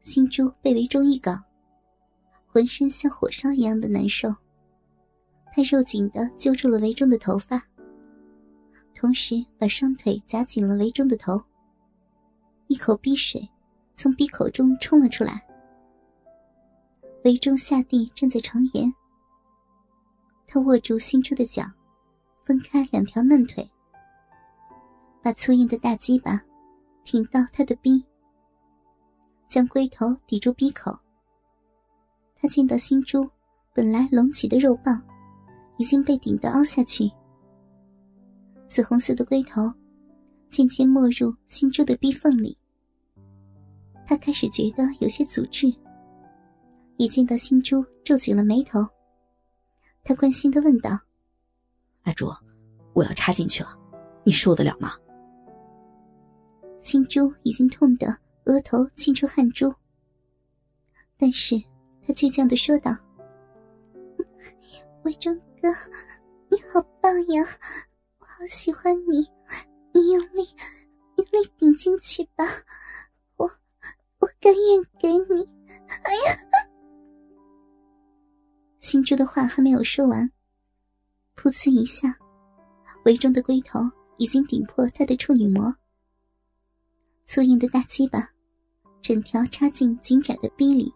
心珠被围中一搞，浑身像火烧一样的难受。他肉紧地揪住了围中的头发，同时把双腿夹紧了围中的头。一口逼水从鼻口中冲了出来。围中下地站在床沿，他握住心珠的脚，分开两条嫩腿，把粗硬的大鸡巴挺到他的逼，将龟头抵住鼻口。他见到心珠本来隆起的肉棒已经被顶得凹下去，紫红色的龟头渐渐没入心珠的逼缝里。他开始觉得有些阻滞，一见到心珠皱紧了眉头，他关心地问道： 阿珠，我要插进去了，你受得了吗？ 心珠已经痛得额头沁出汗珠，但是他倔强地说道：围中哥，你好棒呀，我好喜欢你，你用力顶进去吧，我甘愿给你。哎呀！心珠的话还没有说完，噗呲一下，围中的龟头已经顶破他的处女膜，粗硬的大鸡巴整条插进紧窄的逼里。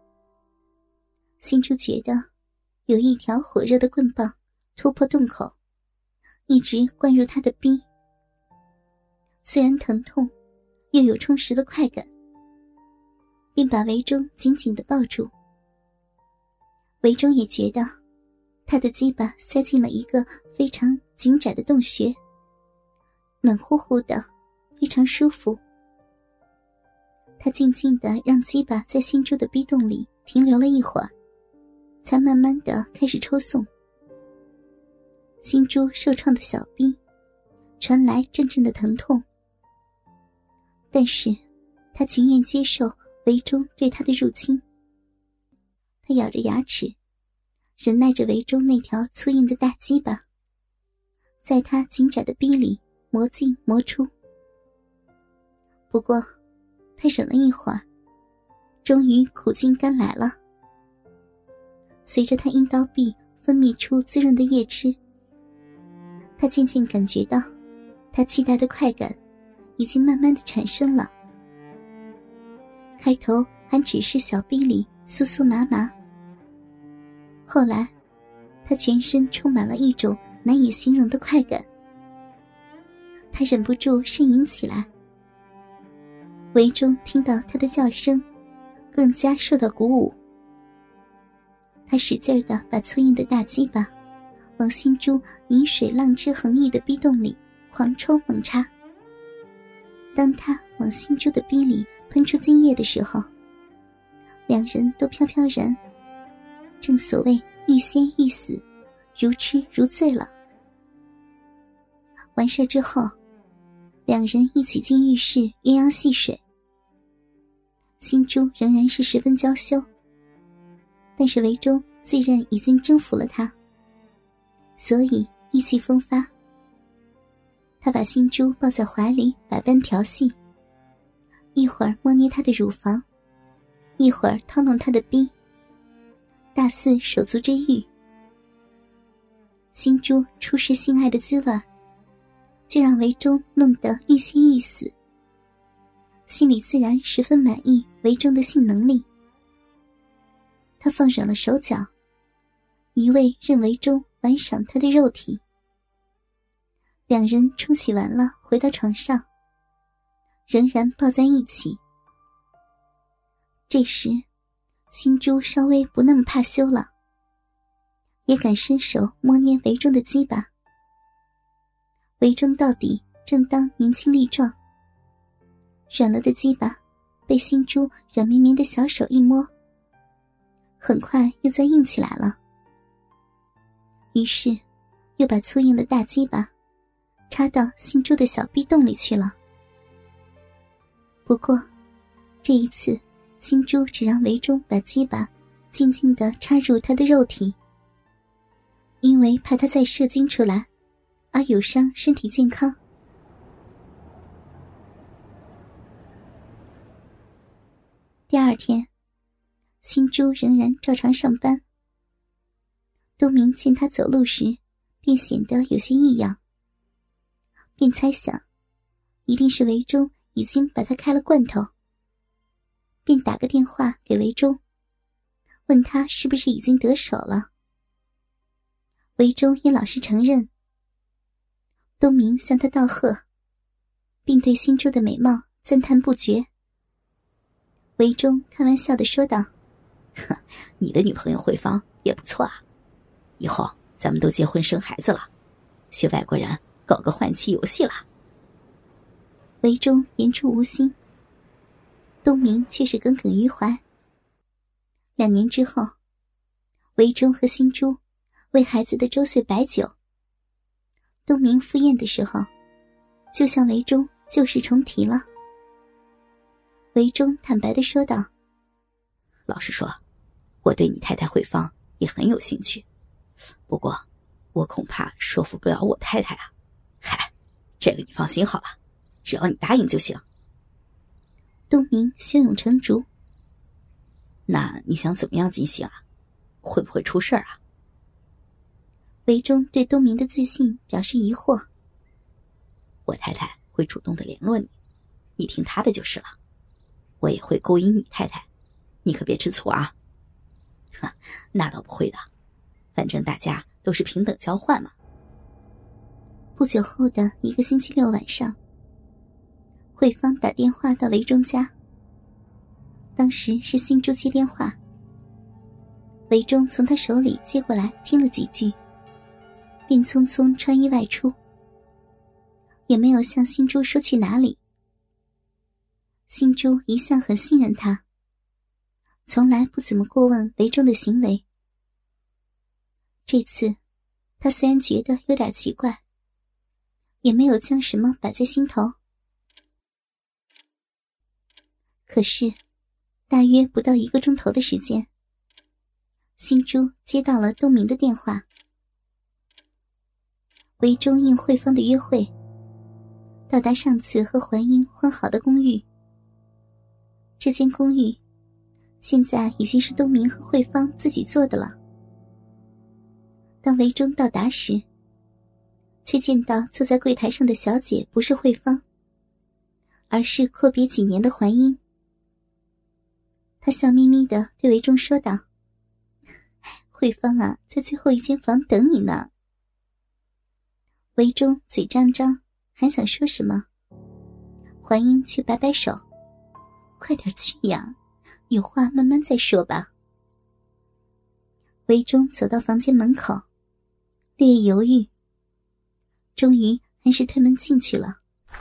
心珠觉得有一条火热的棍棒突破洞口，一直灌入他的逼。虽然疼痛，又有充实的快感，并把围中紧紧地抱住。围中也觉得他的鸡巴塞进了一个非常紧窄的洞穴，暖乎乎的，非常舒服。他静静地让鸡巴在心珠的逼洞里停留了一会儿，才慢慢地开始抽送。心珠受创的小逼传来阵阵的疼痛，但是他情愿接受围中对他的入侵。他咬着牙齿，忍耐着围中那条粗硬的大鸡巴在他紧窄的逼里磨进磨出。不过他忍了一会儿，终于苦尽甘来了。随着他阴道壁分泌出滋润的液汁，他渐渐感觉到他期待的快感已经慢慢的产生了。开头还只是小臂里酥酥麻麻，后来他全身充满了一种难以形容的快感。他忍不住呻吟起来。围中听到他的叫声，更加受到鼓舞。他使劲地把粗硬的大鸡巴往心珠饮水浪汁横溢的逼洞里狂抽猛插。当他往心珠的逼里喷出精液的时候，两人都飘飘然，正所谓欲仙欲死，如痴如醉了。完事之后，两人一起进浴室鸳鸯戏水。心珠仍然是十分娇羞，但是围中自认已经征服了他，所以意气风发。他把心珠抱在怀里百般调戏，一会儿摸捏她的乳房，一会儿掏弄她的逼，大肆手足之欲。心珠初识性爱的滋味，就让围中弄得欲仙欲死，心里自然十分满意围中的性能力。他放软了手脚，一味任围中玩赏他的肉体。两人冲洗完了回到床上，仍然抱在一起。这时心珠稍微不那么怕羞了，也敢伸手摸捏围中的鸡巴。围中到底正当年轻力壮，软了的鸡巴被心珠软绵绵的小手一摸，很快又再硬起来了。于是又把粗硬的大鸡巴插到心珠的小逼洞里去了。不过这一次心珠只让围中把鸡巴静静地插入他的肉体，因为怕他再射精出来而有伤身体健康。 第二天，新珠仍然照常上班。东明见他走路时便显得有些异样，便猜想一定是韦忠已经把他开了罐头，便打个电话给韦忠，问他是不是已经得手了。韦忠也老实承认。东明向他道贺，并对新珠的美貌赞叹不绝。韦忠开玩笑地说道： 你的女朋友慧芳也不错啊，以后咱们都结婚生孩子了，学外国人搞个换妻游戏了。 韦忠言出无心，东明却是耿耿于怀。2年之后，韦忠和新珠为孩子的周岁摆酒。东明赴宴的时候，就向韦忠旧事重提了。韦忠坦白地说道： 老实说，我对你太太慧芳也很有兴趣，不过我恐怕说服不了我太太啊。嗨，这个你放心好了，只要你答应就行。 东明胸有成竹。 那你想怎么样进行啊？会不会出事啊？ 韦忠对东明的自信表示疑惑。 我太太会主动的联络你，你听她的就是了。我也会勾引你太太，你可别吃醋啊。那倒不会的，反正大家都是平等交换嘛。 不久后的一个星期六晚上，慧芳打电话到韦忠家。当时是新珠接电话，韦忠从他手里接过来听了几句，便匆匆穿衣外出，也没有向新珠说去哪里。新珠一向很信任他，从来不怎么过问韦忠的行为。这次他虽然觉得有点奇怪，也没有将什么摆在心头。可是大约不到1个钟头的时间，新珠接到了东明的电话。韦忠应慧芳的约会，到达上次和环英换好的公寓。这间公寓现在已经是东明和慧芳自己做的了。当韦忠到达时，却见到坐在柜台上的小姐不是慧芳，而是阔别几年的环英。他笑眯眯地对韦忠说道：慧芳啊，在最后一间房等你呢。韦忠嘴张张，还想说什么，环英却摆摆手：快点去呀，有话慢慢再说吧。韦忠走到房间门口，略犹豫，终于还是推门进去了。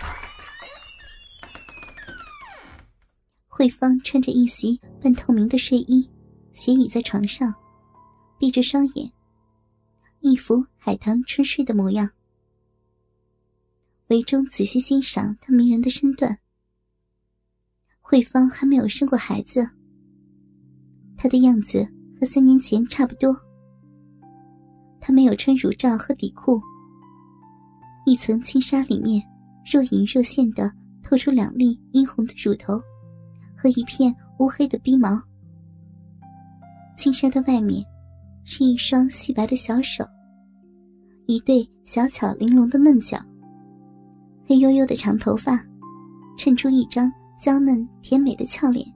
慧芳穿着一袭半透明的睡衣，斜倚在床上，闭着双眼，一副海棠春睡的模样。韦忠仔细欣赏她迷人的身段。慧芳还没有生过孩子，她的样子和3年前差不多。她没有穿乳罩和底裤，一层轻纱里面若隐若现地透出2粒殷红的乳头和一片乌黑的逼毛。轻纱的外面是一双细白的小手，一对小巧玲珑的嫩脚，黑黝黝的长头发衬出一张娇嫩甜美的俏脸。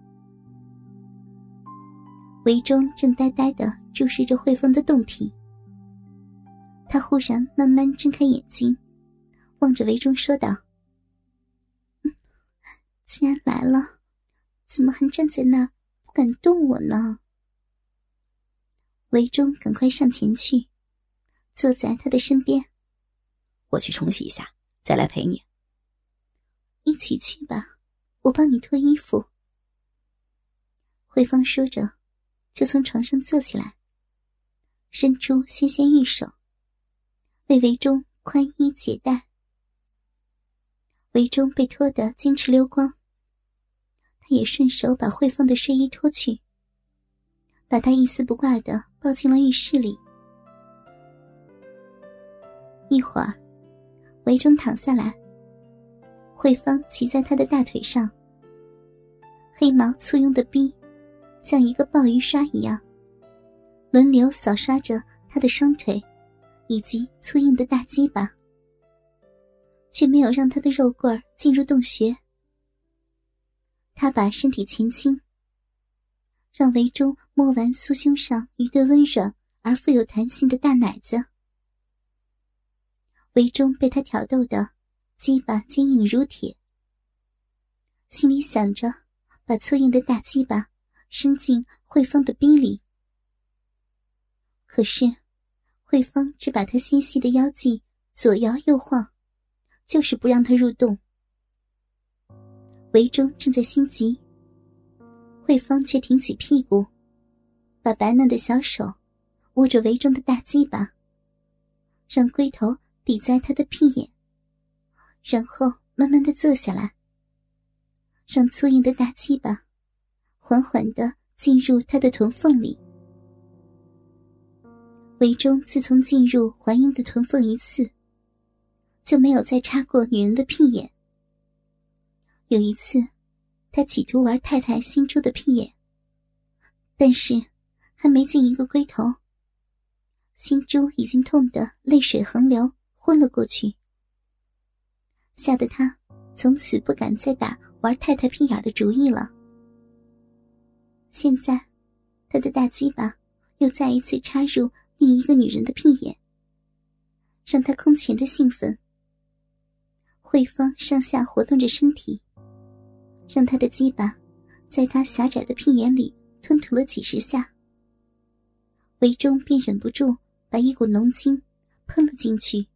韦忠正呆呆地注视着慧芳的动体，他忽然慢慢睁开眼睛，望着韦忠说道：既然来了，怎么还站在那儿不敢动我呢？韦忠赶快上前去，坐在他的身边。 我去冲洗一下，再来陪你。 一起去吧，我帮你脱衣服。慧芳说着，就从床上坐起来，伸出纤纤玉手，为韦忠宽衣解带。韦忠被脱得金翅溜光，他也顺手把慧芳的睡衣脱去，把她一丝不挂地抱进了浴室里。一会儿，韦忠躺下来，慧芳骑在他的大腿上， 黑毛簇拥的逼像一个鲍鱼刷一样，轮流扫刷着他的双腿以及粗硬的大鸡巴，却没有让他的肉棍进入洞穴。他把身体前倾，让维中摸完酥胸上一对温软而富有弹性的大奶子。维中被他挑逗的鸡巴坚硬如铁，心里想着把粗硬的大鸡巴伸进慧芳的逼里。可是慧芳只把他纤细的腰际左摇右晃，就是不让他入洞。维中正在心急，慧芳却挺起屁股，把白嫩的小手握着维中的大鸡巴，让龟头抵在他的屁眼，然后慢慢地坐下来，让粗硬的大鸡巴缓缓地进入他的臀缝里。维中自从进入怀孕的臀缝一次，就没有再插过女人的屁眼。有一次，他企图玩太太新出的屁眼，但是还没进一个龟头，新珠已经痛得泪水横流，昏了过去，吓得他从此不敢再打玩太太屁眼的主意了。现在他的大鸡巴又再一次插入另一个女人的屁眼，让他空前的兴奋。慧芳上下活动着身体，让他的鸡巴在他狭窄的屁眼里吞吐了几十下，维中便忍不住把一股浓精喷了进去。